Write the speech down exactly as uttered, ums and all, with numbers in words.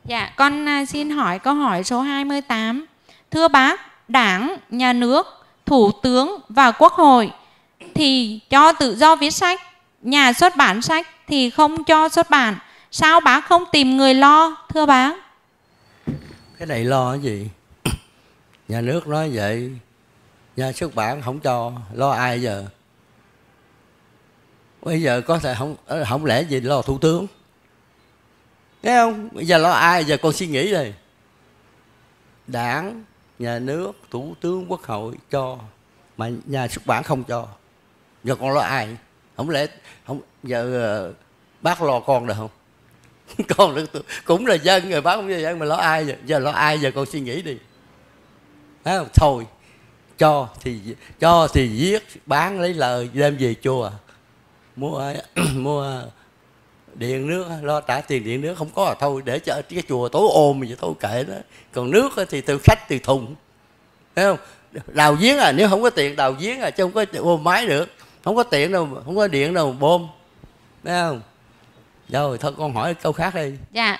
Dạ, con à, xin hỏi câu hỏi số hai mươi tám. Thưa bác, Đảng, Nhà nước, Thủ tướng và Quốc hội thì cho tự do viết sách, nhà xuất bản sách thì không cho xuất bản. Sao bác không tìm người lo, thưa bác? Cái này lo cái gì? Nhà nước nói vậy, nhà xuất bản không cho, lo ai giờ? Bây giờ có thể không không lẽ gì lo thủ tướng? Thấy không? Bây giờ lo ai giờ con suy nghĩ đây. Đảng, nhà nước, thủ tướng, quốc hội cho, mà nhà xuất bản không cho. Giờ con lo ai? Không lẽ không giờ bác lo con được không? Con cũng là dân rồi, bác cũng là dân mà lo ai giờ? Giờ lo ai giờ con suy nghĩ đi. Thấy không? Thôi cho thì cho thì viết, bán lấy lời đem về chùa mua mua điện nước, lo trả tiền điện nước, không có là thôi để cho cái chùa tối ôm vậy thôi kệ đó. Còn nước thì từ khách từ thùng, thấy không? Đào giếng à, nếu không có tiền đào giếng à, chứ không có ôm máy được, không có tiền đâu, không có điện đâu bơm, thấy không? Rồi thôi con hỏi câu khác đi. Dạ.